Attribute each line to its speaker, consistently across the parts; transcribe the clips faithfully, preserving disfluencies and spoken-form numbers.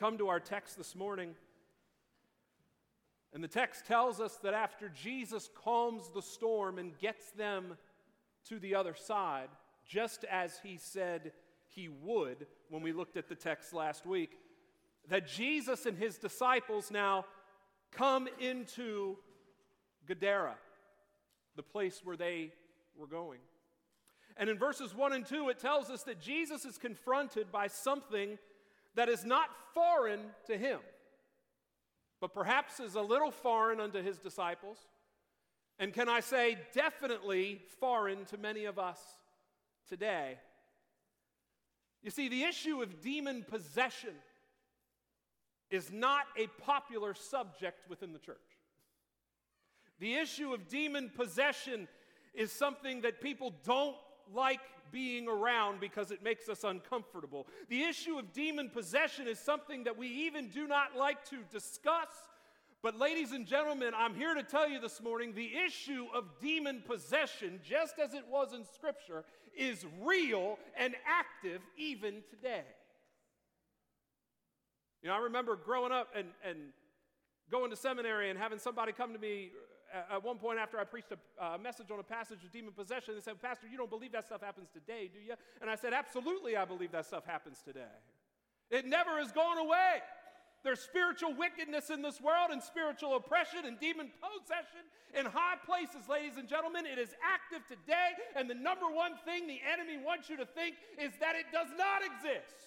Speaker 1: Come to our text this morning, and the text tells us that after Jesus calms the storm and gets them to the other side, just as he said he would when we looked at the text last week, that Jesus and his disciples now come into Gadara, the place where they were going. And in verses one and two, it tells us that Jesus is confronted by something that is not foreign to him, but perhaps is a little foreign unto his disciples, and can I say, definitely foreign to many of us today. You see, the issue of demon possession is not a popular subject within the church. The issue of demon possession is something that people don't like being around because it makes us uncomfortable. The issue of demon possession is something that we even do not like to discuss. But ladies and gentlemen, I'm here to tell you this morning, the issue of demon possession, just as it was in Scripture, is real and active even today. You know, I remember growing up and, and going to seminary and having somebody come to me at one point after I preached a uh, message on a passage of demon possession. They said, "Pastor, you don't believe that stuff happens today, do you?" And I said, "Absolutely, I believe that stuff happens today. It never has gone away. There's spiritual wickedness in this world and spiritual oppression and demon possession in high places, ladies and gentlemen. It is active today, and the number one thing the enemy wants you to think is that it does not exist.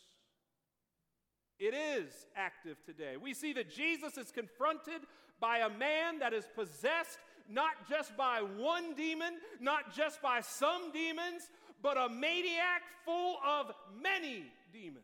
Speaker 1: It is active today. We see that Jesus is confronted by a man that is possessed not just by one demon, not just by some demons, but a maniac full of many demons.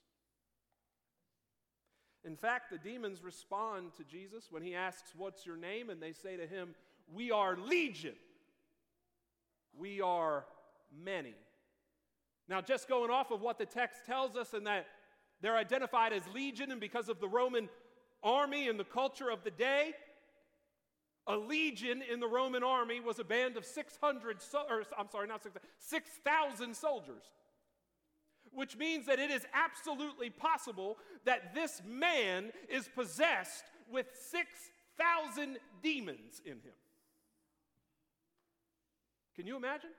Speaker 1: In fact, the demons respond to Jesus when he asks, "What's your name?" And they say to him, "We are legion. We are many." Now, just going off of what the text tells us, and that they're identified as legion, and because of the Roman army and the culture of the day, a legion in the Roman army was a band of six hundred, so, or I'm sorry, not six hundred, six thousand soldiers. Which means that it is absolutely possible that this man is possessed with six thousand demons in him. Can you imagine?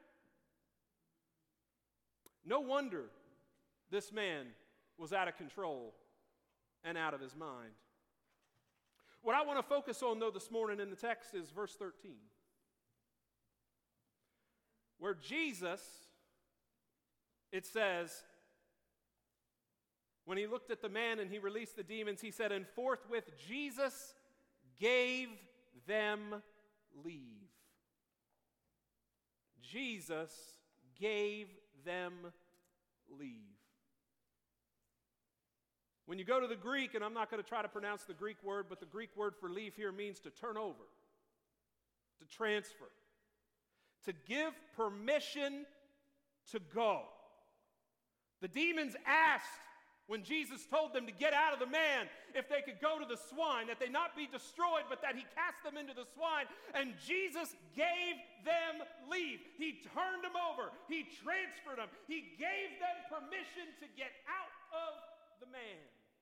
Speaker 1: No wonder this man was out of control and out of his mind. What I want to focus on, though, this morning in the text is verse thirteen, where Jesus, it says, when he looked at the man and he released the demons, he said, "And forthwith Jesus gave them leave." Jesus gave them leave. When you go to the Greek, and I'm not going to try to pronounce the Greek word, but the Greek word for leave here means to turn over, to transfer, to give permission to go. The demons asked, when Jesus told them to get out of the man, if they could go to the swine, that they not be destroyed, but that he cast them into the swine. And Jesus gave them leave. He turned them over. He transferred them. He gave them permission to get out of the man.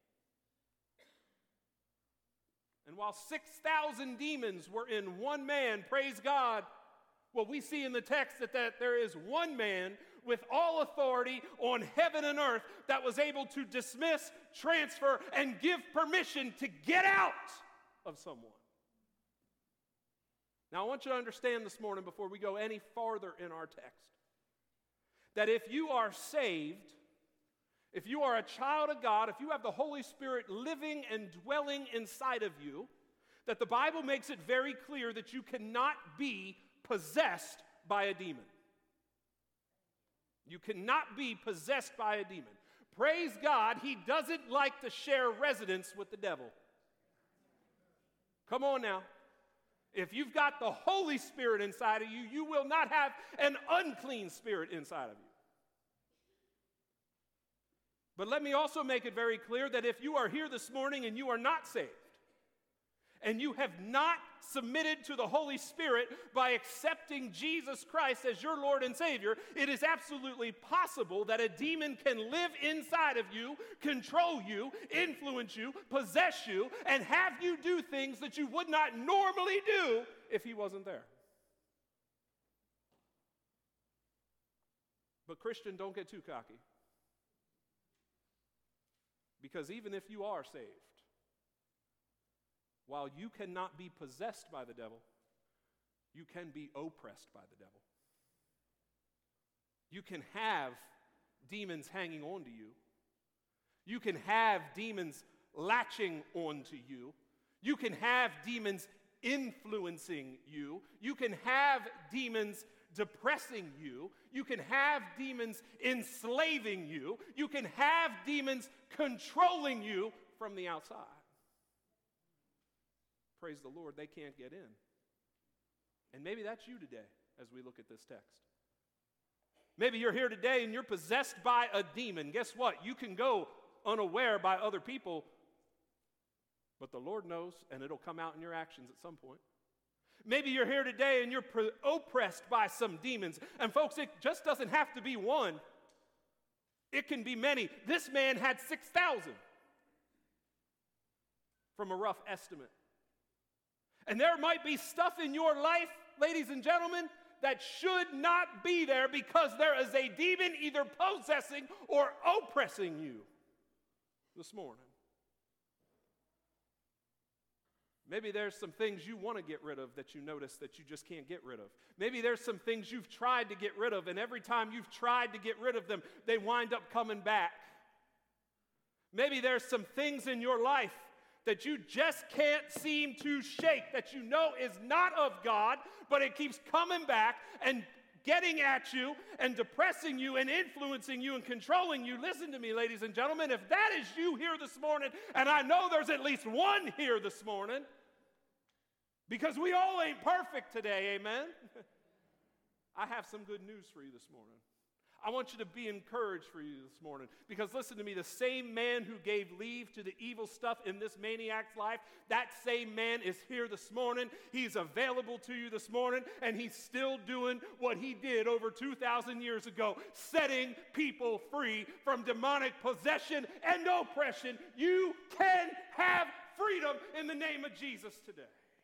Speaker 1: And while six thousand demons were in one man, praise God, well, we see in the text that, that there is one man with all authority on heaven and earth that was able to dismiss, transfer, and give permission to get out of someone. Now, I want you to understand this morning, before we go any farther in our text, that if you are saved, if you are a child of God, if you have the Holy Spirit living and dwelling inside of you, that the Bible makes it very clear that you cannot be possessed by a demon. You cannot be possessed by a demon. Praise God, he doesn't like to share residence with the devil. Come on now. If you've got the Holy Spirit inside of you, you will not have an unclean spirit inside of you. But let me also make it very clear that if you are here this morning and you are not saved, and you have not submitted to the Holy Spirit by accepting Jesus Christ as your Lord and Savior, it is absolutely possible that a demon can live inside of you, control you, influence you, possess you, and have you do things that you would not normally do if he wasn't there. But Christian, don't get too cocky. Because even if you are saved, while you cannot be possessed by the devil, you can be oppressed by the devil. You can have demons hanging on to you. You can have demons latching onto you. You can have demons influencing you. You can have demons depressing you. You can have demons enslaving you. You can have demons controlling you from the outside. Praise the Lord, they can't get in. And maybe that's you today as we look at this text. Maybe you're here today and you're possessed by a demon. Guess what? You can go unaware by other people, but the Lord knows, and it'll come out in your actions at some point. Maybe you're here today and you're pre- oppressed by some demons. And folks, it just doesn't have to be one. It can be many. This man had six thousand from a rough estimate. And there might be stuff in your life, ladies and gentlemen, that should not be there because there is a demon either possessing or oppressing you this morning. Maybe there's some things you want to get rid of that you notice that you just can't get rid of. Maybe there's some things you've tried to get rid of, and every time you've tried to get rid of them, they wind up coming back. Maybe there's some things in your life that you just can't seem to shake, that you know is not of God, but it keeps coming back and getting at you and depressing you and influencing you and controlling you. Listen to me, ladies and gentlemen, if that is you here this morning, and I know there's at least one here this morning, because we all ain't perfect today, amen? I have some good news for you this morning. I want you to be encouraged for you this morning. Because listen to me, the same man who gave leave to the evil stuff in this maniac's life, that same man is here this morning. He's available to you this morning, and he's still doing what he did over two thousand years ago, setting people free from demonic possession and oppression. You can have freedom in the name of Jesus today.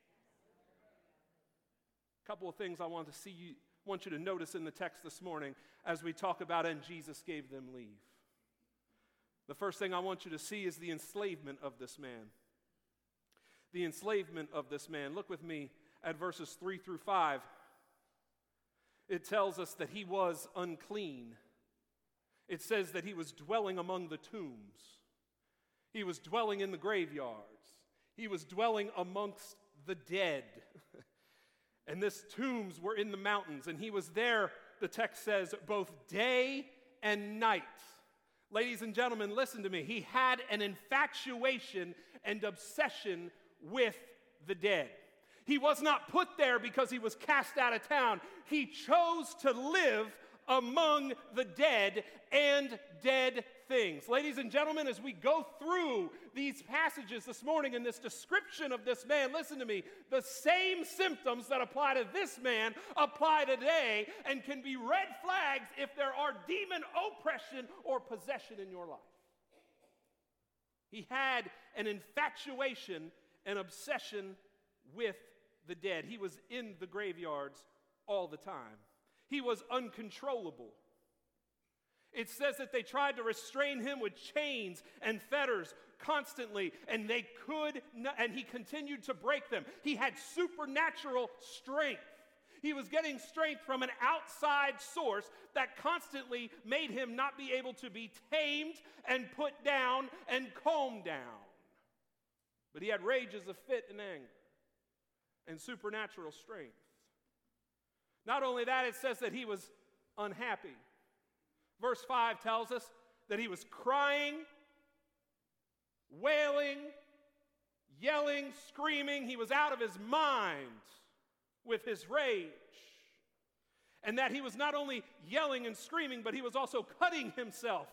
Speaker 1: A couple of things I want to see you want you to notice in the text this morning as we talk about and Jesus gave them leave. The first thing I want you to see is the enslavement of this man. The enslavement of this man. Look with me at verses three through five. It tells us that he was unclean. It says that he was dwelling among the tombs. He was dwelling in the graveyards. He was dwelling amongst the dead. And this tombs were in the mountains, and he was there, the text says, both day and night. Ladies and gentlemen, listen to me. He had an infatuation and obsession with the dead. He was not put there because he was cast out of town. He chose to live among the dead and dead things. Ladies and gentlemen, as we go through these passages this morning in this description of this man, listen to me, the same symptoms that apply to this man apply today and can be red flags if there are demon oppression or possession in your life. He had an infatuation and obsession with the dead. He was in the graveyards all the time. He was uncontrollable. It says that they tried to restrain him with chains and fetters constantly, and they could not, and he continued to break them. He had supernatural strength. He was getting strength from an outside source that constantly made him not be able to be tamed and put down and calmed down. But he had rages of fit and anger and supernatural strength. Not only that, it says that he was unhappy. Verse five tells us that he was crying, wailing, yelling, screaming. He was out of his mind with his rage. And that he was not only yelling and screaming, but he was also cutting himself,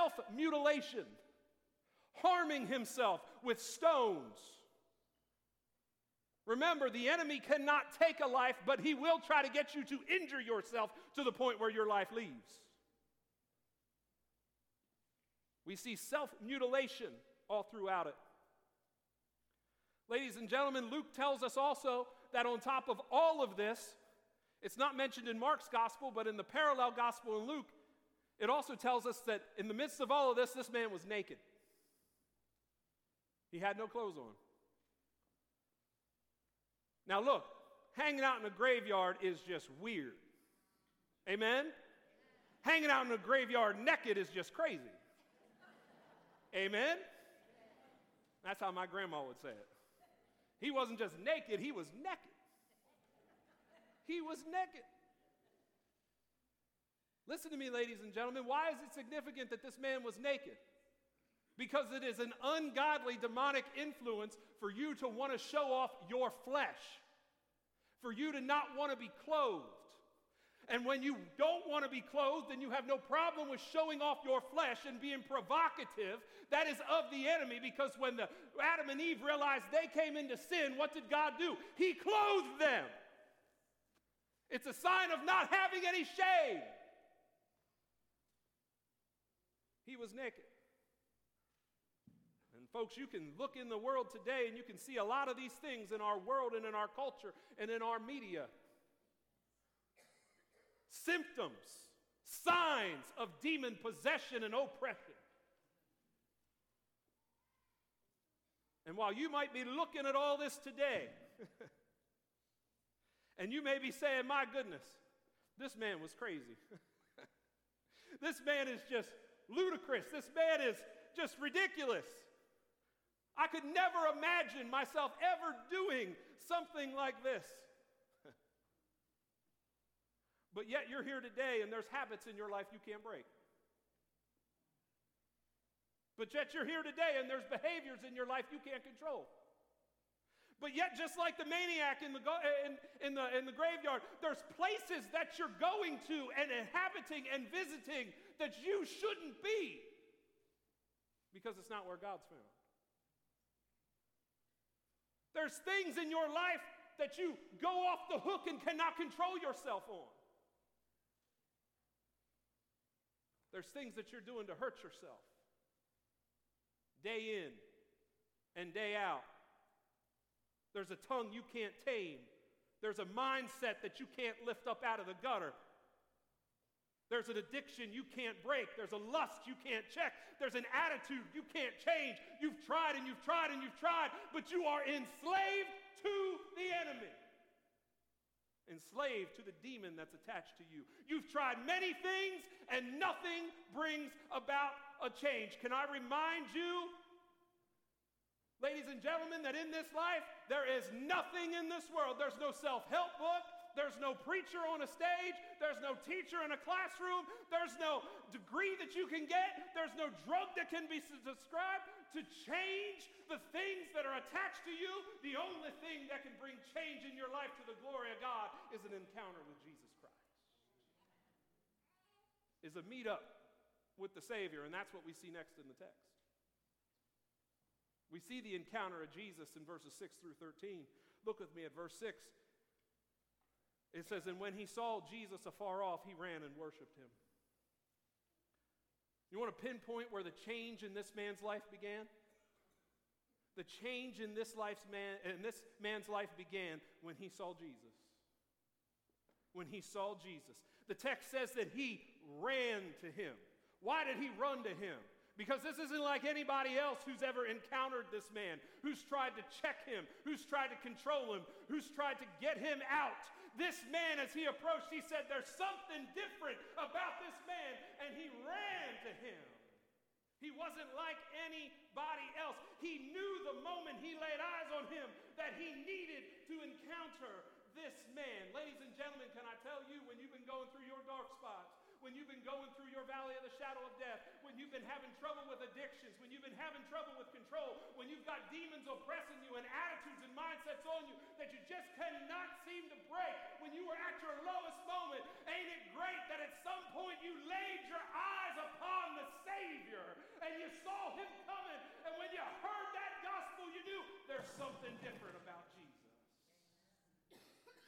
Speaker 1: self-mutilation, harming himself with stones. Remember, the enemy cannot take a life, but he will try to get you to injure yourself to the point where your life leaves. We see self-mutilation all throughout it. Ladies and gentlemen, Luke tells us also that on top of all of this, it's not mentioned in Mark's gospel, but in the parallel gospel in Luke, it also tells us that in the midst of all of this, this man was naked. He had no clothes on. Now look, hanging out in a graveyard is just weird. Amen? Hanging out in a graveyard naked is just crazy. Amen? That's how my grandma would say it. He wasn't just naked, he was naked. He was naked. Listen to me, ladies and gentlemen. Why is it significant that this man was naked? Because it is an ungodly, demonic influence for you to want to show off your flesh, for you to not want to be clothed. And when you don't want to be clothed and you have no problem with showing off your flesh and being provocative, that is of the enemy, because when the Adam and Eve realized they came into sin, what did God do? He clothed them. It's a sign of not having any shame. He was naked. And folks, you can look in the world today and you can see a lot of these things in our world and in our culture and in our media. Symptoms, signs of demon possession and oppression. And while you might be looking at all this today, and you may be saying, my goodness, this man was crazy. This man is just ludicrous. This man is just ridiculous. I could never imagine myself ever doing something like this. But yet you're here today and there's habits in your life you can't break. But yet you're here today and there's behaviors in your life you can't control. But yet, just like the maniac in the, go- in, in, the, in the graveyard, there's places that you're going to and inhabiting and visiting that you shouldn't be, because it's not where God's found. There's things in your life that you go off the hook and cannot control yourself on. There's things that you're doing to hurt yourself, day in and day out. There's a tongue you can't tame. There's a mindset that you can't lift up out of the gutter. There's an addiction you can't break. There's a lust you can't check. There's an attitude you can't change. You've tried and you've tried and you've tried, but you are enslaved to the enemy. Enslaved to the demon that's attached to you. You've tried many things and nothing brings about a change. Can I remind you, ladies and gentlemen, that in this life, there is nothing in this world. There's no self-help book. There's no preacher on a stage. There's no teacher in a classroom. There's no degree that you can get. There's no drug that can be prescribed to change the things that are attached to you. The only thing that can bring change in your life to the glory of God is an encounter with Jesus Christ. Is a meet-up with the Savior, and that's what we see next in the text. We see the encounter of Jesus in verses six through thirteen. Look with me at verse six. It says, and when he saw Jesus afar off, he ran and worshiped him. You want to pinpoint where the change in this man's life began? The change in this life's man in this man's life began when he saw Jesus. When he saw Jesus. The text says that he ran to him. Why did he run to him? Because this isn't like anybody else who's ever encountered this man, who's tried to check him, who's tried to control him, who's tried to get him out. This man, as he approached, he said, there's something different about this man, and he ran to him. He wasn't like anybody else. He knew the moment he laid eyes on him that he needed to encounter this man. Ladies and gentlemen, can I tell you, when you've been going through your dark spots, when you've been going through your valley of the shadow of death, when you've been having trouble with addictions, when you've been having trouble with control, when you've got demons oppressing you and attitudes and mindsets on you that you just cannot seem to break, when you were at your lowest moment, ain't it great that at some point you laid your eyes upon the Savior and you saw him coming, and when you heard that gospel, you knew there's something different about Jesus.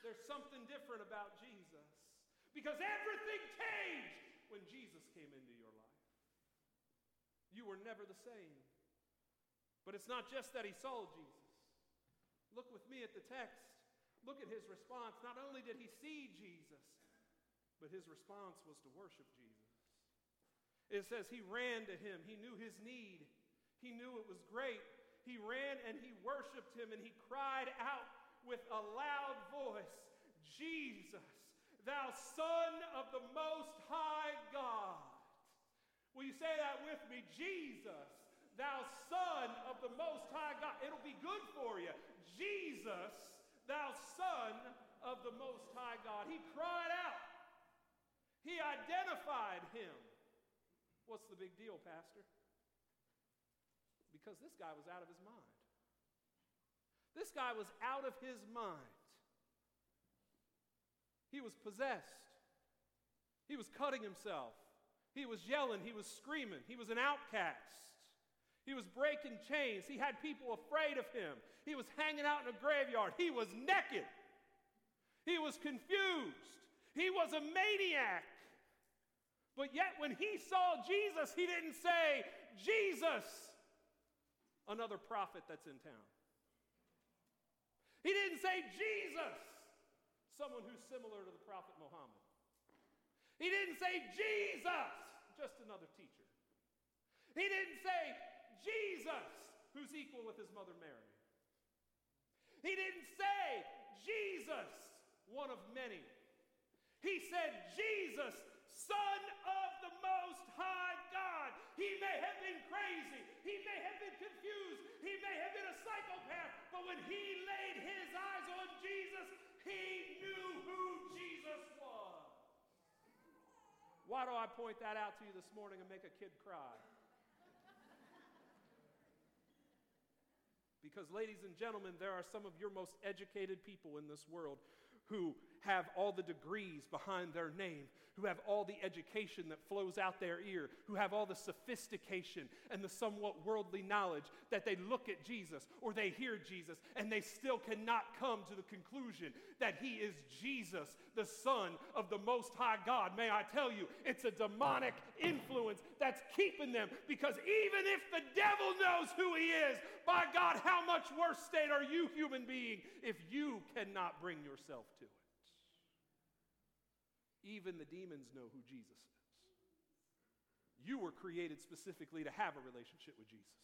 Speaker 1: There's something different about Jesus. Because everything changed when Jesus came into your life. You were never the same. But it's not just that he saw Jesus. Look with me at the text. Look at his response. Not only did he see Jesus, but his response was to worship Jesus. It says he ran to him. He knew his need. He knew it was great. He ran and he worshiped him, and he cried out with a loud voice, Jesus, thou Son of the Most High God. Will you say that with me? Jesus, thou Son of the Most High God. It'll be good for you. Jesus, thou Son of the Most High God. He cried out. He identified him. What's the big deal, Pastor? Because this guy was out of his mind. This guy was out of his mind. He was possessed. He was cutting himself. He was yelling. He was screaming. He was an outcast. He was breaking chains. He had people afraid of him. He was hanging out in a graveyard. He was naked. He was confused. He was a maniac. But yet when he saw Jesus, he didn't say, Jesus, another prophet that's in town. He didn't say, Jesus, someone who's similar to the prophet Muhammad. He didn't say, Jesus, just another teacher. He didn't say, Jesus, who's equal with his mother Mary. He didn't say, Jesus, one of many. He said, Jesus, Son of the Most High God. He may have been crazy. He may have been confused. He may have been a psychopath. But when he laid his eyes on Jesus, he knew who Jesus was. Why do I point that out to you this morning and make a kid cry? Because, ladies and gentlemen, there are some of your most educated people in this world who have all the degrees behind their name, who have all the education that flows out their ear, who have all the sophistication and the somewhat worldly knowledge that they look at Jesus or they hear Jesus and they still cannot come to the conclusion that he is Jesus, the Son of the Most High God. May I tell you, it's a demonic influence that's keeping them, because even if the devil knows who he is, by God, how much worse state are you, human being, if you cannot bring yourself to it? Even the demons know who Jesus is. You were created specifically to have a relationship with Jesus.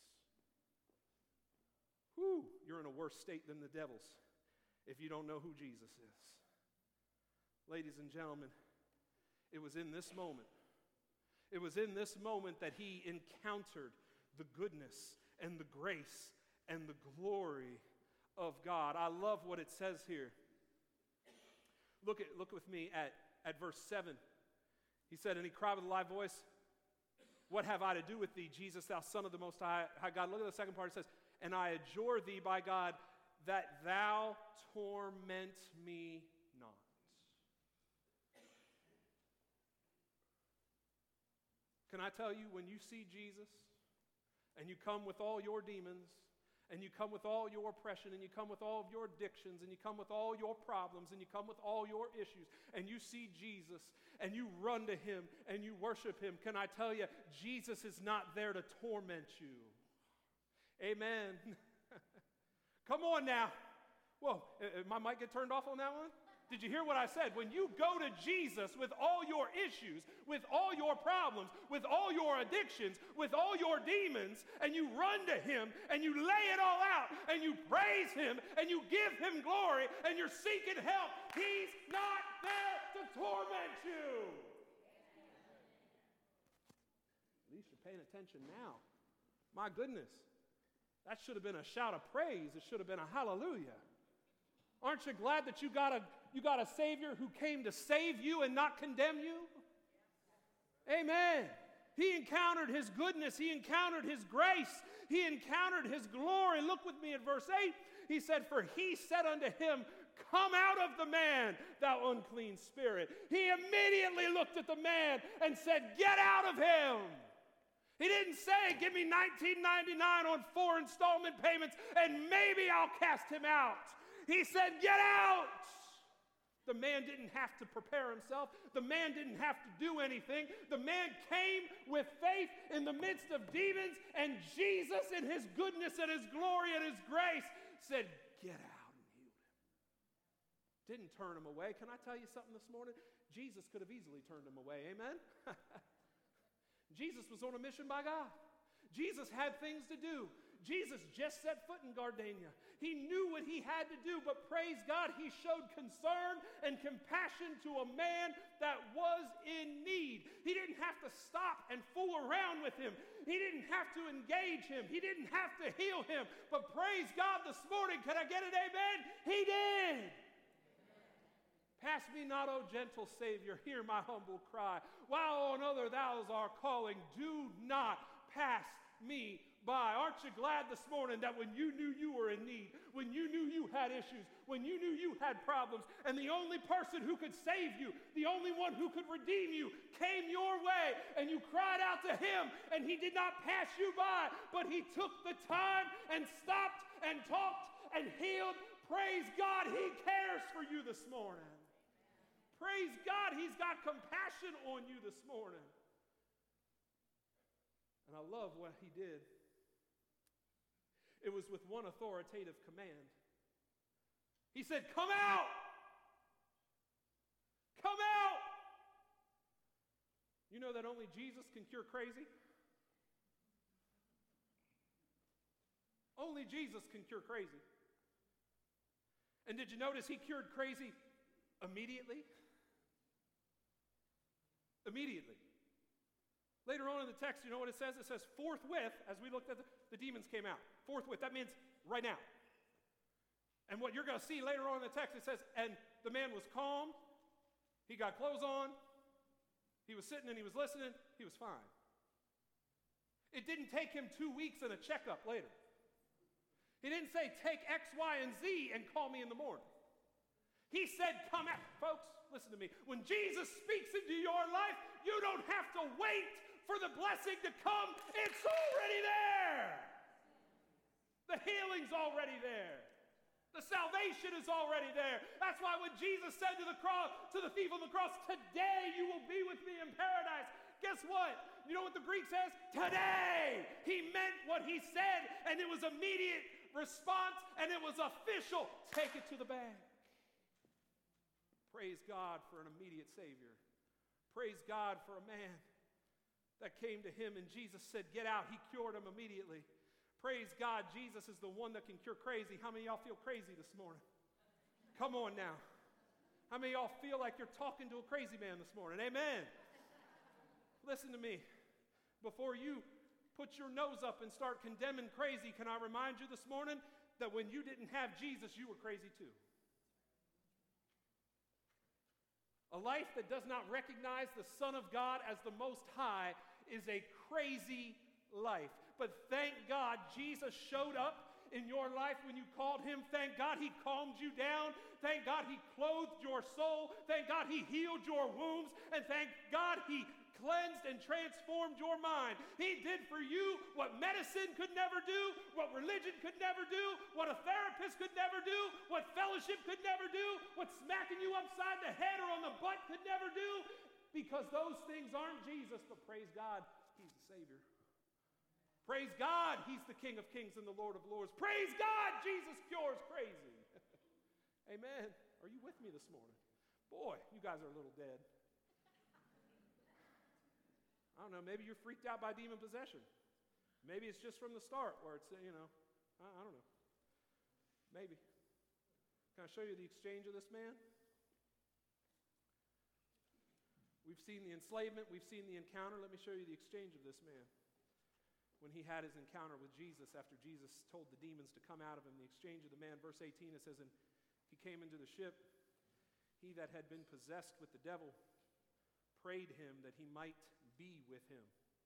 Speaker 1: Whew, you're in a worse state than the devil's if you don't know who Jesus is. Ladies and gentlemen, it was in this moment, it was in this moment that he encountered the goodness and the grace and the glory of God. I love what it says here. Look at look with me at At verse seven, he said, and he cried with a loud voice, what have I to do with thee, Jesus, thou Son of the Most High, High God? Look at the second part. It says, and I adjure thee by God that thou torment me not. Can I tell you, when you see Jesus and you come with all your demons, and you come with all your oppression, and you come with all of your addictions, and you come with all your problems, and you come with all your issues, and you see Jesus, and you run to him, and you worship him, can I tell you, Jesus is not there to torment you. Amen. Come on now. Whoa, my mic get turned off on that one? Did you hear what I said? When you go to Jesus with all your issues, with all your problems, with all your addictions, with all your demons, and you run to him, and you lay it all out, and you praise him, and you give him glory, and you're seeking help, he's not there to torment you. At least you're paying attention now. My goodness. That should have been a shout of praise. It should have been a hallelujah. Aren't you glad that you got a you got a Savior who came to save you and not condemn you? Amen. He encountered his goodness. He encountered his grace. He encountered his glory. Look with me at verse eight. He said, for he said unto him, come out of the man, thou unclean spirit. He immediately looked at the man and said, get out of him. He didn't say, give me nineteen ninety-nine on four installment payments and maybe I'll cast him out. He said, get out. The man didn't have to prepare himself. The man didn't have to do anything. The man came with faith in the midst of demons, and Jesus, in his goodness and his glory and his grace, said, get out, and healed him. Didn't turn him away. Can I tell you something this morning? Jesus could have easily turned him away. Amen? Jesus was on a mission by God. Jesus had things to do. Jesus just set foot in Gardenia. He knew what he had to do, but praise God, he showed concern and compassion to a man that was in need. He didn't have to stop and fool around with him. He didn't have to engage him. He didn't have to heal him. But praise God this morning, can I get an amen? He did. Pass me not, O gentle Savior, hear my humble cry. While on other thou art calling, do not pass me by. Aren't you glad this morning that when you knew you were in need, when you knew you had issues, when you knew you had problems, and the only person who could save you, the only one who could redeem you, came your way, and you cried out to him, and he did not pass you by, but he took the time and stopped and talked and healed. Praise God, he cares for you this morning. Praise God, he's got compassion on you this morning. And I love what he did. It was with one authoritative command. He said, come out! Come out! You know that only Jesus can cure crazy? Only Jesus can cure crazy. And did you notice he cured crazy immediately? Immediately. Later on in the text, you know what it says? It says forthwith, as we looked at the, the demons came out. Forthwith, that means right now. And what you're going to see later on in the text, it says, and the man was calm, he got clothes on, he was sitting and he was listening, he was fine. It didn't take him two weeks and a checkup later. He didn't say, take X, Y, and Z and call me in the morning. He said, come out. Folks, listen to me. When Jesus speaks into your life, you don't have to wait for the blessing to come. It's already there. The healing's already there. The salvation is already there. That's why when Jesus said to the cross, to the thief on the cross, today you will be with me in paradise. Guess what? You know what the Greek says? Today. He meant what he said, and it was immediate response, and it was official. Take it to the bank. Praise God for an immediate Savior. Praise God for a man that came to him and Jesus said, get out. He cured him immediately. Praise God, Jesus is the one that can cure crazy. How many of y'all feel crazy this morning? Come on now. How many of y'all feel like you're talking to a crazy man this morning? Amen. Listen to me. Before you put your nose up and start condemning crazy, can I remind you this morning that when you didn't have Jesus, you were crazy too. A life that does not recognize the Son of God as the Most High is a crazy life. But thank God Jesus showed up in your life when you called him. Thank God he calmed you down. Thank God he clothed your soul. Thank God he healed your wounds. And thank God he cleansed and transformed your mind. He did for you what medicine could never do, what religion could never do, what a therapist could never do, what fellowship could never do, what smacking you upside the head or on the butt could never do, because those things aren't Jesus. But praise God, he's the Savior. Praise God, he's the King of Kings and the Lord of Lords. Praise God, Jesus cures crazy. Amen. Are you with me this morning? Boy, you guys are a little dead. I don't know, maybe you're freaked out by demon possession. Maybe it's just from the start where it's, you know, I, I don't know. Maybe. Can I show you the exchange of this man? We've seen the enslavement, we've seen the encounter. Let me show you the exchange of this man. When he had his encounter with Jesus, after Jesus told the demons to come out of him, the exchange of the man, verse eighteen, it says, and he came into the ship. He that had been possessed with the devil prayed him that he might be with him.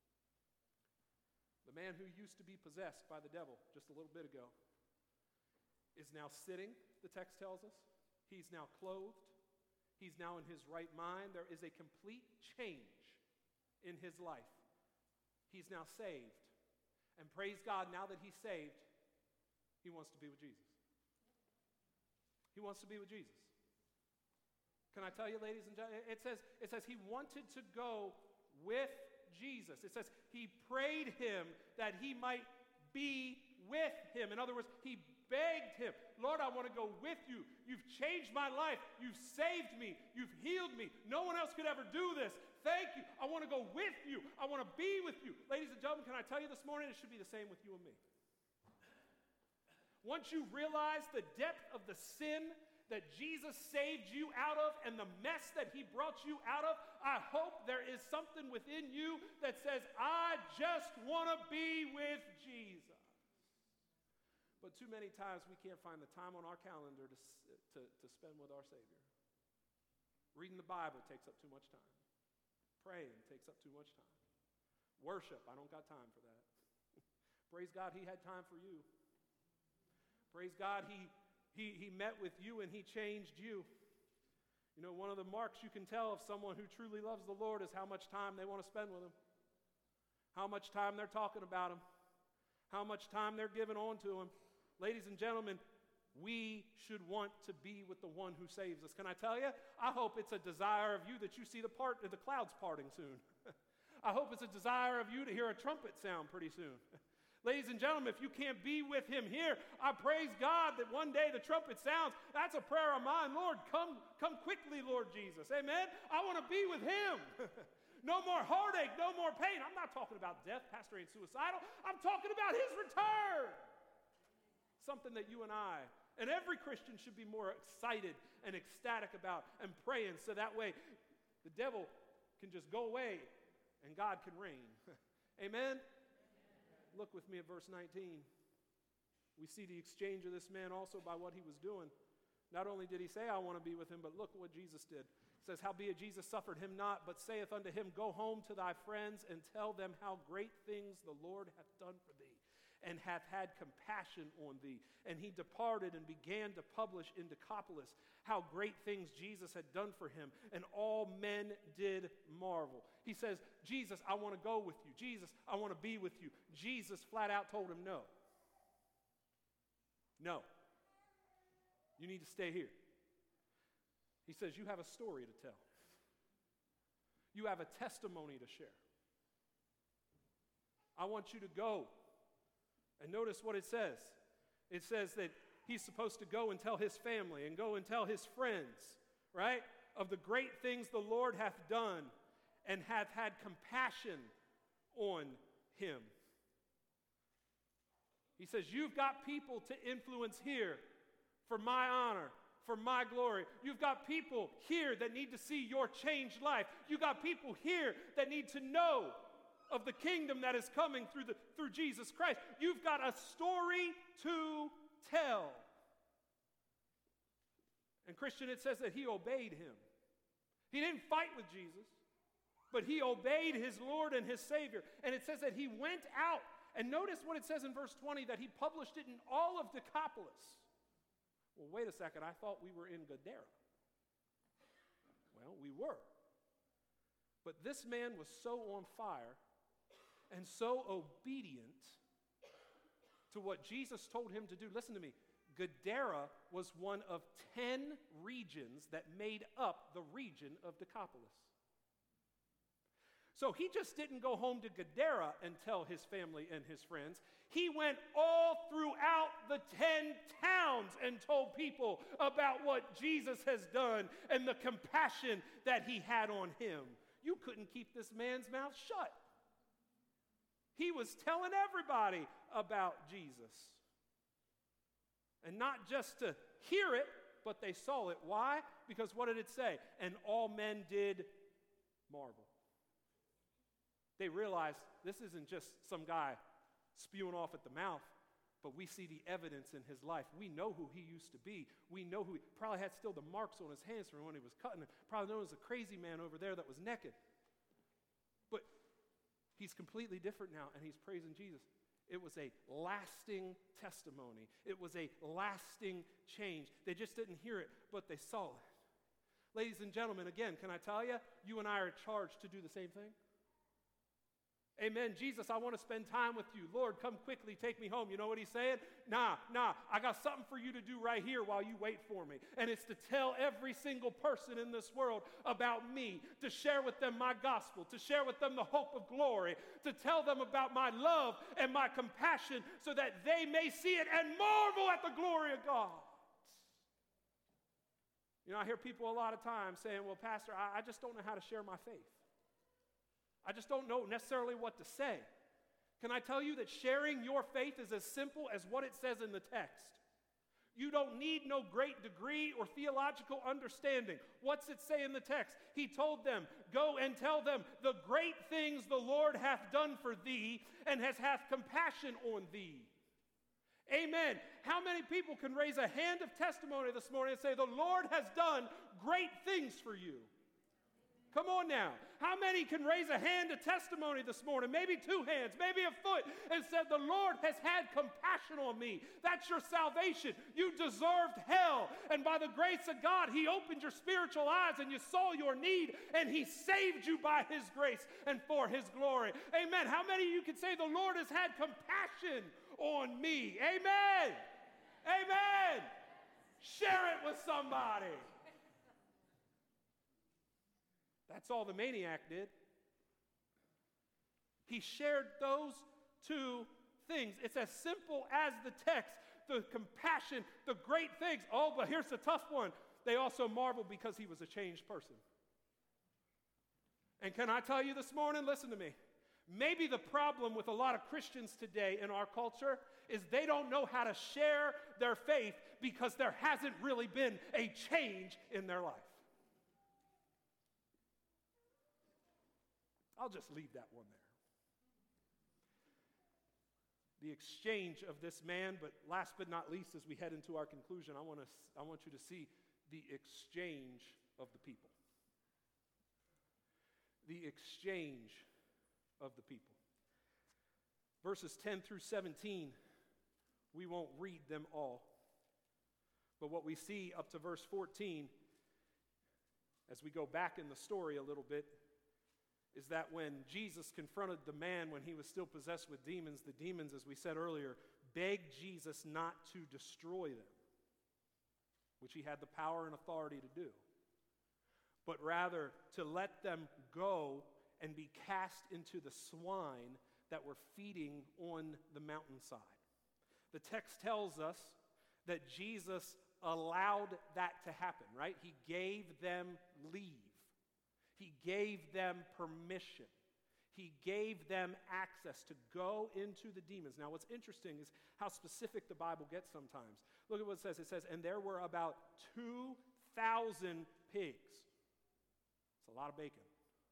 Speaker 1: The man who used to be possessed by the devil just a little bit ago is now sitting, the text tells us. He's now clothed. He's now in his right mind. There is a complete change in his life. He's now saved. And praise God, now that he's saved, he wants to be with Jesus. He wants to be with Jesus. Can I tell you, ladies and gentlemen, it says, it says he wanted to go with Jesus. It says he prayed him that he might be with him. In other words, he begged him, Lord, I want to go with you. You've changed my life. You've saved me. You've healed me. No one else could ever do this. Thank you. I want to go with you. I want to be with you. Ladies and gentlemen, can I tell you this morning, it should be the same with you and me. Once you realize the depth of the sin that Jesus saved you out of and the mess that he brought you out of, I hope there is something within you that says, I just want to be with Jesus. But too many times we can't find the time on our calendar to, to, to spend with our Savior. Reading the Bible takes up too much time. Praying takes up too much time. Worship, I don't got time for that. Praise God, he had time for you. Praise God, he, he, he met with you and he changed you. You know, one of the marks you can tell of someone who truly loves the Lord is how much time they want to spend with him. How much time they're talking about him. How much time they're giving on to him. Ladies and gentlemen, we should want to be with the one who saves us. Can I tell you? I hope it's a desire of you that you see the part the clouds parting soon. I hope it's a desire of you to hear a trumpet sound pretty soon. Ladies and gentlemen, if you can't be with him here, I praise God that one day the trumpet sounds. That's a prayer of mine. Lord, come, come quickly, Lord Jesus. Amen? I want to be with him. No more heartache, no more pain. I'm not talking about death. Pastor ain't suicidal. I'm talking about his return. Something that you and I, and every Christian should be more excited and ecstatic about and praying so that way the devil can just go away and God can reign. Amen? Amen? Look with me at verse nineteen. We see the exchange of this man also by what he was doing. Not only did he say, I want to be with him, but look what Jesus did. It says, howbeit Jesus suffered him not, but saith unto him, go home to thy friends and tell them how great things the Lord hath done for thee, and hath had compassion on thee. And he departed and began to publish in Decapolis how great things Jesus had done for him. And all men did marvel. He says, Jesus, I want to go with you. Jesus, I want to be with you. Jesus flat out told him no. No. You need to stay here. He says, you have a story to tell. You have a testimony to share. I want you to go. And notice what it says. It says that he's supposed to go and tell his family and go and tell his friends, right, of the great things the Lord hath done and hath had compassion on him. He says, you've got people to influence here for my honor, for my glory. You've got people here that need to see your changed life. You've got people here that need to know of the kingdom that is coming through, the, through Jesus Christ. You've got a story to tell. And Christian, it says that he obeyed him. He didn't fight with Jesus, but he obeyed his Lord and his Savior. And it says that he went out. And notice what it says in verse twenty, that he published it in all of Decapolis. Well, wait a second, I thought we were in Gadara. Well, we were. But this man was so on fire and so obedient to what Jesus told him to do. Listen to me. Gadara was one of ten regions that made up the region of Decapolis. So he just didn't go home to Gadara and tell his family and his friends. He went all throughout the ten towns and told people about what Jesus has done and the compassion that he had on him. You couldn't keep this man's mouth shut. He was telling everybody about Jesus. And not just to hear it, but they saw it. Why? Because what did it say? And all men did marvel. They realized this isn't just some guy spewing off at the mouth, but we see the evidence in his life. We know who he used to be. We know who he probably had still the marks on his hands from when he was cutting him. Probably known as a crazy man over there that was naked. But he's completely different now, and he's praising Jesus. It was a lasting testimony. It was a lasting change. They just didn't hear it, but they saw it. Ladies and gentlemen, again, can I tell you, you and I are charged to do the same thing? Amen. Jesus, I want to spend time with you. Lord, come quickly, take me home. You know what he's saying? Nah, nah, I got something for you to do right here while you wait for me. And it's to tell every single person in this world about me, to share with them my gospel, to share with them the hope of glory, to tell them about my love and my compassion so that they may see it and marvel at the glory of God. You know, I hear people a lot of times saying, well, Pastor, I, I just don't know how to share my faith. I just don't know necessarily what to say. Can I tell you that sharing your faith is as simple as what it says in the text? You don't need no great degree or theological understanding. What's it say in the text? He told them, go and tell them the great things the Lord hath done for thee and has hath compassion on thee. Amen. How many people can raise a hand of testimony this morning and say, the Lord has done great things for you? Come on now. How many can raise a hand of testimony this morning? Maybe two hands, maybe a foot, and said, the Lord has had compassion on me. That's your salvation. You deserved hell. And by the grace of God, he opened your spiritual eyes and you saw your need and he saved you by his grace and for his glory. Amen. How many of you can say the Lord has had compassion on me? Amen. Amen. Share it with somebody. That's all the maniac did. He shared those two things. It's as simple as the text, the compassion, the great things. Oh, but here's the tough one. They also marveled because he was a changed person. And can I tell you this morning, listen to me. Maybe the problem with a lot of Christians today in our culture is they don't know how to share their faith because there hasn't really been a change in their life. I'll just leave that one there. The exchange of this man, but last but not least, as we head into our conclusion, I want to, I want you to see the exchange of the people. The exchange of the people. Verses ten through seventeen, we won't read them all. But what we see up to verse fourteen, as we go back in the story a little bit, is that when Jesus confronted the man when he was still possessed with demons, the demons, as we said earlier, begged Jesus not to destroy them, which he had the power and authority to do, but rather to let them go and be cast into the swine that were feeding on the mountainside. The text tells us that Jesus allowed that to happen, right? He gave them leave. He gave them permission. He gave them access to go into the demons. Now, what's interesting is how specific the Bible gets sometimes. Look at what it says. It says, and there were about two thousand pigs. It's a lot of bacon.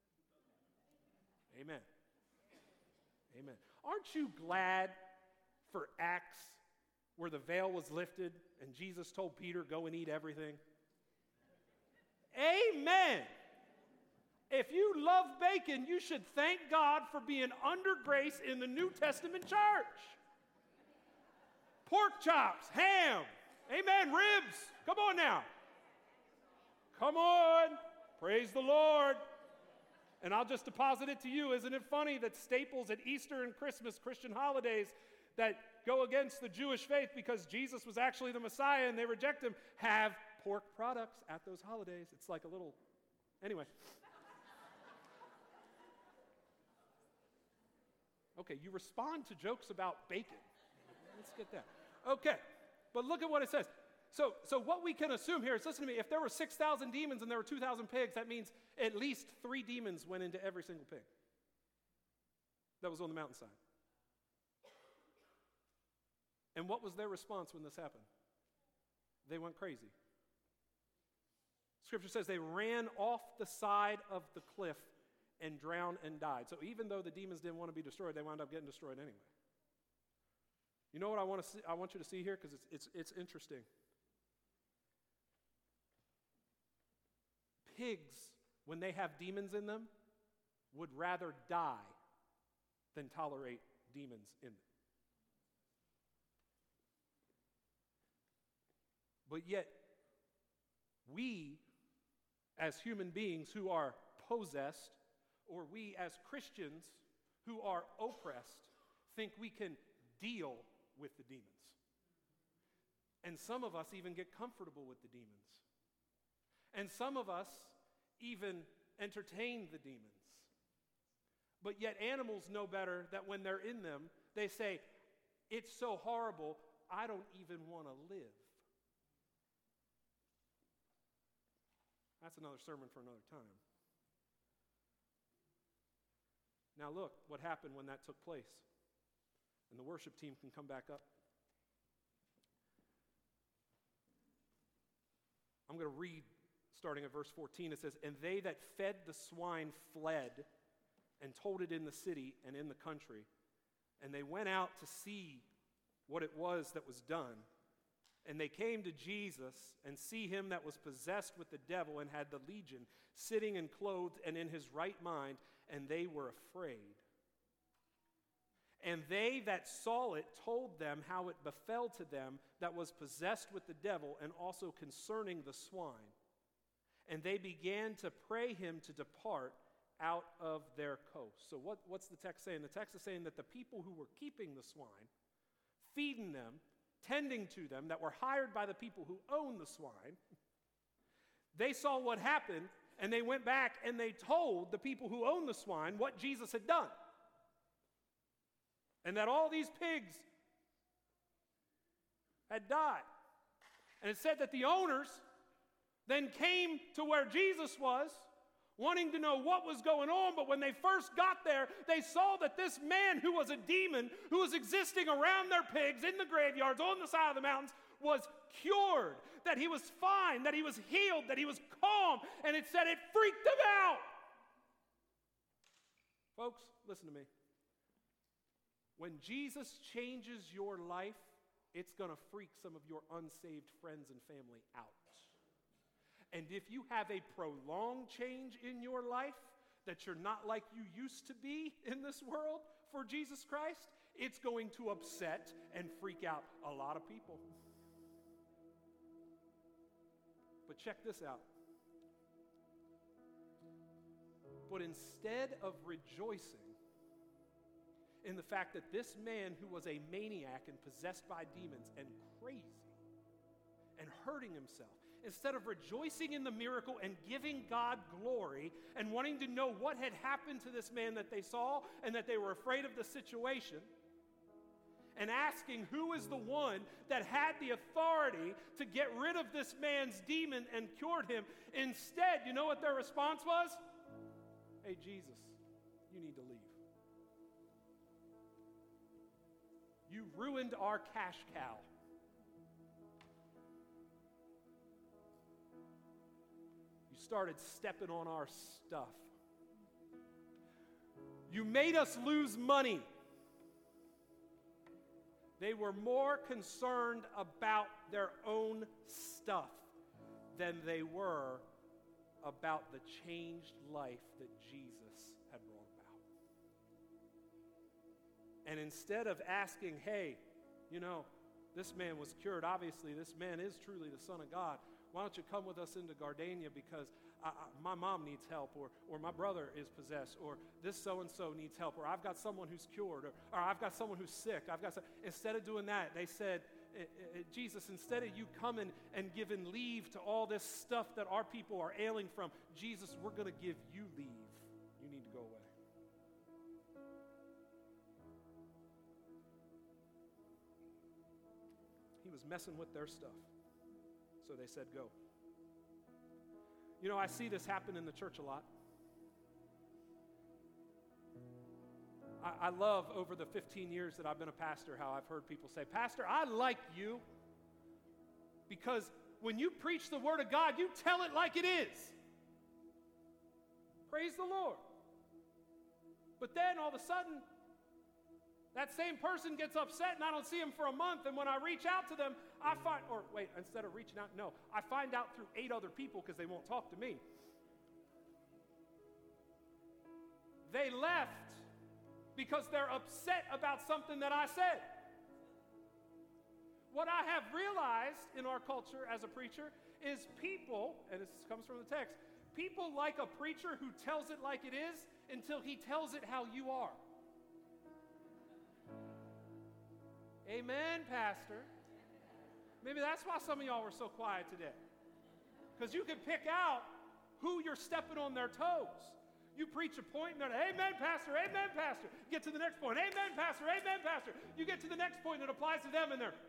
Speaker 1: Amen. Amen. Aren't you glad for Acts where the veil was lifted and Jesus told Peter, go and eat everything? Amen. If you love bacon, you should thank God for being under grace in the New Testament church. Pork chops, ham, amen, ribs. Come on now. Come on. Praise the Lord. And I'll just deposit it to you. Isn't it funny that staples at Easter and Christmas, Christian holidays that go against the Jewish faith because Jesus was actually the Messiah and they reject him, have pork products at those holidays? It's like a little, anyway. Okay, you respond to jokes about bacon. Let's get that. Okay, but look at what it says. So, so what we can assume here is, listen to me, if there were six thousand demons and there were two thousand pigs, that means at least three demons went into every single pig that was on the mountainside. And what was their response when this happened? They went crazy. Scripture says they ran off the side of the cliff and drowned and died. So even though the demons didn't want to be destroyed, they wound up getting destroyed anyway. You know what I want to see, I want you to see here, because it's, it's, it's interesting. Pigs, when they have demons in them, would rather die than tolerate demons in them. But yet, we, as human beings who are possessed, or we as Christians who are oppressed think we can deal with the demons. And some of us even get comfortable with the demons. And some of us even entertain the demons. But yet animals know better that when they're in them, they say, it's so horrible, I don't even want to live. That's another sermon for another time. Now look what happened when that took place. And the worship team can come back up. I'm going to read starting at verse fourteen. It says, "And they that fed the swine fled and told it in the city and in the country. And they went out to see what it was that was done. And they came to Jesus and see him that was possessed with the devil and had the legion, sitting and clothed and in his right mind, and they were afraid. And they that saw it told them how it befell to them that was possessed with the devil, and also concerning the swine. And they began to pray him to depart out of their coast." So what, what's the text saying? The text is saying that the people who were keeping the swine, feeding them, tending to them, that were hired by the people who own the swine, they saw what happened, and they went back and they told the people who own the swine what Jesus had done. And that all these pigs had died. And it said that the owners then came to where Jesus was, wanting to know what was going on. But when they first got there, they saw that this man who was a demon, who was existing around their pigs, in the graveyards, on the side of the mountains, was cured, that he was fine, that he was healed, that he was calm. And it said it freaked them out. Folks, listen to me. When Jesus changes your life, it's going to freak some of your unsaved friends and family out. And if you have a prolonged change in your life, that you're not like you used to be in this world for Jesus Christ, it's going to upset and freak out a lot of people. But check this out. But instead of rejoicing in the fact that this man who was a maniac and possessed by demons and crazy and hurting himself, instead of rejoicing in the miracle and giving God glory and wanting to know what had happened to this man that they saw and that they were afraid of the situation, and asking who is the one that had the authority to get rid of this man's demon and cured him, instead, you know what their response was? Hey, Jesus, you need to leave. You ruined our cash cow. You started stepping on our stuff. You made us lose money. They were more concerned about their own stuff than they were about the changed life that Jesus had brought about. And instead of asking, hey, you know, this man was cured. Obviously, this man is truly the Son of God. Why don't you come with us into Gardania because I, I, my mom needs help, or, or my brother is possessed, or this so-and-so needs help, or I've got someone who's cured, or, or I've got someone who's sick. I've got some. Instead of doing that, they said, Jesus, instead of you coming and giving leave to all this stuff that our people are ailing from, Jesus, we're going to give you leave. You need to go away. He was messing with their stuff. So they said, go. You know, I see this happen in the church a lot. I, I love over the fifteen years that I've been a pastor how I've heard people say, Pastor, I like you because when you preach the Word of God, you tell it like it is. Praise the Lord. But then all of a sudden, that same person gets upset and I don't see him for a month, and when I reach out to them, I find, or wait, instead of reaching out, no, I find out through eight other people because they won't talk to me. They left because they're upset about something that I said. What I have realized in our culture as a preacher is people, and this comes from the text, people like a preacher who tells it like it is until he tells it how you are. Amen, Pastor. Maybe that's why some of y'all were so quiet today. Because you can pick out who you're stepping on their toes. You preach a point and they're like, amen, Pastor, amen, Pastor. You get to the next point, amen, Pastor, amen, Pastor. You get to the next point and it applies to them and they're...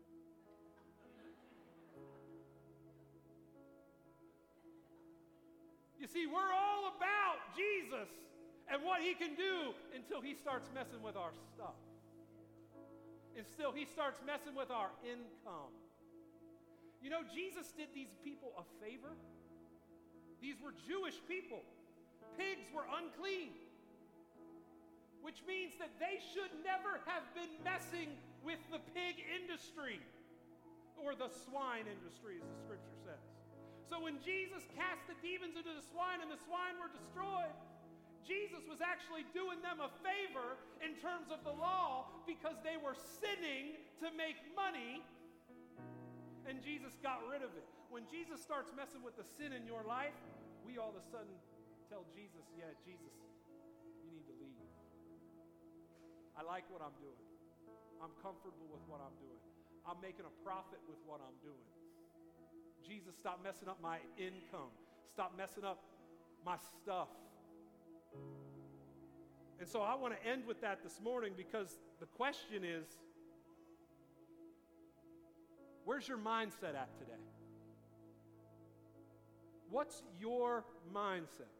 Speaker 1: You see, we're all about Jesus and what he can do until he starts messing with our stuff. Until he starts messing with our income. You know, Jesus did these people a favor. These were Jewish people. Pigs were unclean, which means that they should never have been messing with the pig industry or the swine industry, as the scripture says. So when Jesus cast the demons into the swine and the swine were destroyed, Jesus was actually doing them a favor in terms of the law because they were sinning to make money, and Jesus got rid of it. When Jesus starts messing with the sin in your life, we all of a sudden tell Jesus, yeah, Jesus, you need to leave. I like what I'm doing. I'm comfortable with what I'm doing. I'm making a profit with what I'm doing. Jesus, stop messing up my income. Stop messing up my stuff. And so I want to end with that this morning because the question is, where's your mindset at today? What's your mindset?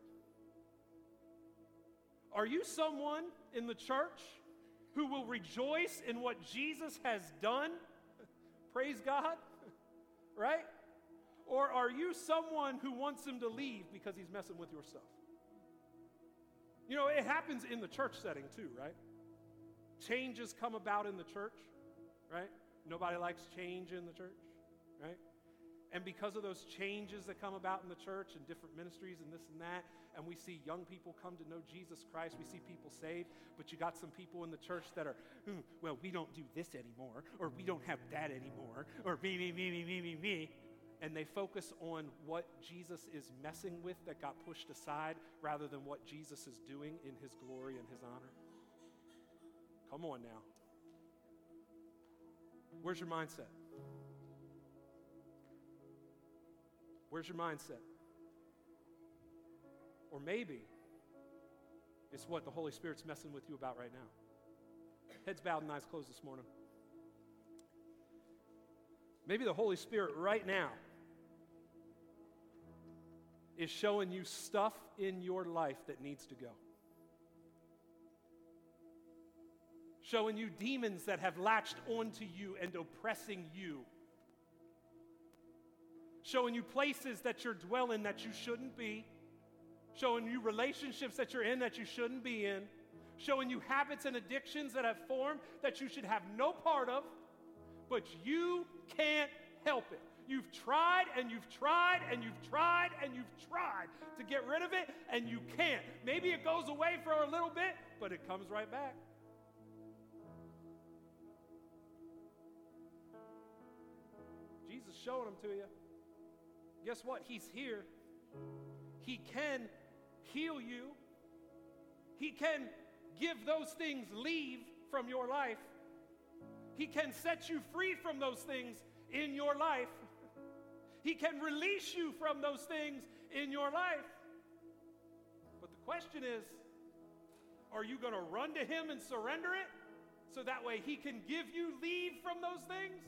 Speaker 1: Are you someone in the church who will rejoice in what Jesus has done? Praise God, right? Or are you someone who wants him to leave because he's messing with your stuff? You know, it happens in the church setting too, right? Changes come about in the church, right? Nobody likes change in the church, right? And because of those changes that come about in the church and different ministries and this and that, and we see young people come to know Jesus Christ, we see people saved, but you got some people in the church that are, hmm, well, we don't do this anymore, or we don't have that anymore, or me, me, me, me, me, me, me. And they focus on what Jesus is messing with that got pushed aside rather than what Jesus is doing in his glory and his honor. Come on now. Where's your mindset? Where's your mindset? Or maybe it's what the Holy Spirit's messing with you about right now. Heads bowed and eyes closed this morning. Maybe the Holy Spirit right now is showing you stuff in your life that needs to go. Showing you demons that have latched onto you and oppressing you. Showing you places that you're dwelling that you shouldn't be. Showing you relationships that you're in that you shouldn't be in. Showing you habits and addictions that have formed that you should have no part of. But you can't help it. You've tried and you've tried and you've tried and you've tried to get rid of it and you can't. Maybe it goes away for a little bit, but it comes right back. Jesus showing them to you. Guess what? He's here. He can heal you. He can give those things leave from your life. He can set you free from those things in your life. He can release you from those things in your life. But the question is, are you going to run to him and surrender it so that way he can give you leave from those things?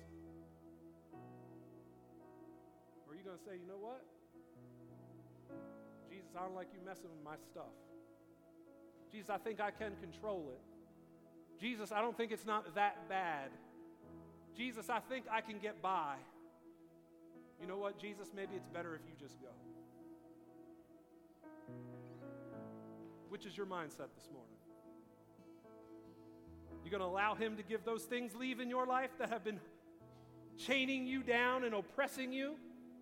Speaker 1: Or are you going to say, you know what? Jesus, I don't like you messing with my stuff. Jesus, I think I can control it. Jesus, I don't think it's not that bad. Jesus, I think I can get by. You know what, Jesus, maybe it's better if you just go. Which is your mindset this morning? You're going to allow him to give those things leave in your life that have been chaining you down and oppressing you?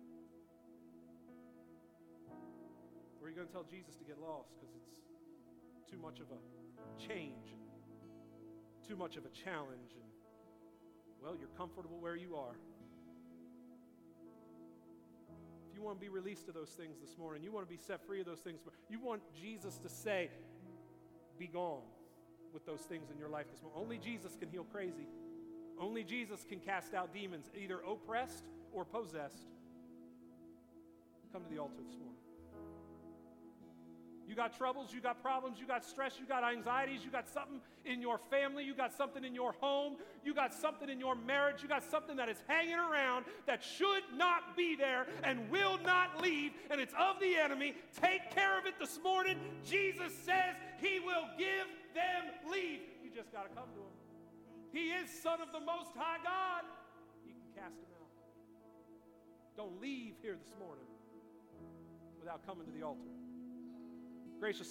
Speaker 1: Or are you going to tell Jesus to get lost because it's too much of a change, too much of a challenge, and, well, you're comfortable where you are? If you want to be released to those things this morning, you want to be set free of those things, you want Jesus to say, be gone with those things in your life this morning. Only Jesus can heal crazy. Only Jesus can cast out demons, either oppressed or possessed. Come to the altar this morning. You got troubles, you got problems, you got stress, you got anxieties, you got something in your family, you got something in your home, you got something in your marriage, you got something that is hanging around that should not be there and will not leave, and it's of the enemy. Take care of it this morning. Jesus says he will give them leave. You just got to come to him. He is Son of the Most High God. He can cast them out. Don't leave here this morning without coming to the altar. Gracious